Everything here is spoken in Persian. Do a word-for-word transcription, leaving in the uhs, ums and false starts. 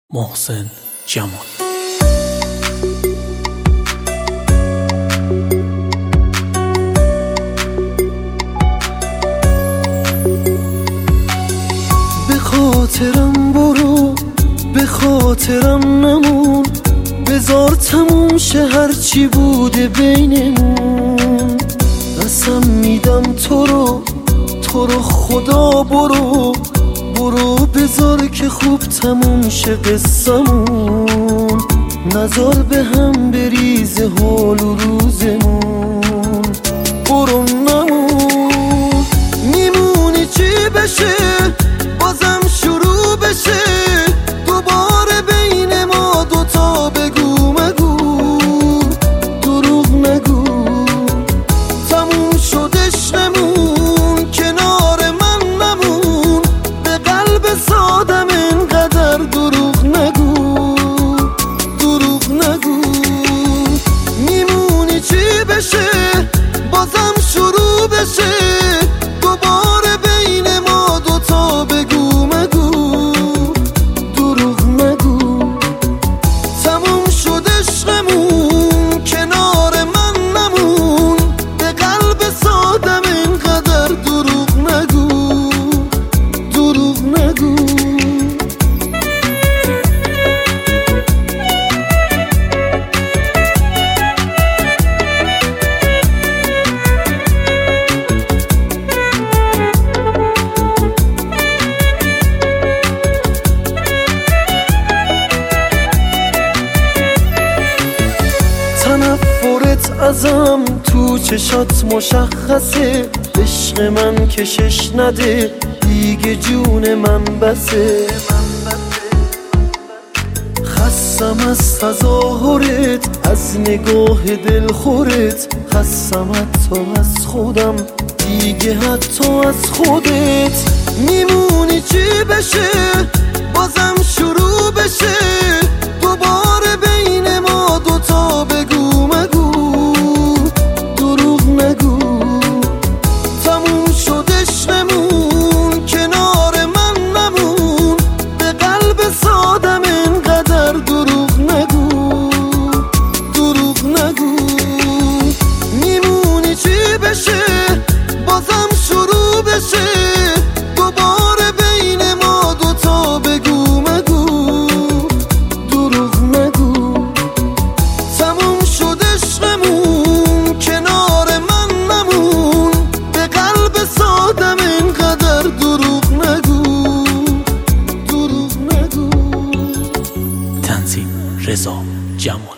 محسن جمال. به خاطرم برو، به خاطرم نمون، بذار تموم شه هرچی بوده بینمون. قسم میدم تو رو تو رو خدا برو برو، بذار که خوب تموم شه قصمون. نذار به هم بریزه حال و روزمون. برو نمون، میمونی چی بشه بازم شروع بشه. دوباره بین ما دوتا بگو مگو، دروغ نگو. تموم شد عشقمون، کنار من نمون. به قلب سادم اینقدر دروغ نگو، دروغ نگو. میمونی چی بشه بازم شروع بشه. دوباره بین ما دوتا بگو مگو، دروغ نگو. تموم شد عشقمون، کنار من نمون. به قلب سادم اینقدر دروغ نگو، دروغ نگو. تنفرت ازم تو چشات مشخصه. عشق من کشش نده دیگه، جون من بسه. خستم از تظاهرت، از نگاه دلخورت. خستم حتی از خودم دیگه، حتی از خودت. میمونی چی بشه بازم شروع بشه. دوباره بین ما دوتا بگو مگو، دروغ نگو. تموم شد عشقمون، کنار من نمون. به قلب سادم اینقدر دروغ نگو، دروغ نگو. میمونی چی بشه بازم شروع بشه. دوباره بین ما دوتا بگو مگو، دروغ نگو. تموم شد عشقمون، کنار من نمون. به قلب سادم اینقدر دروغ نگو، دروغ نگو. تنظیم رضا جمال.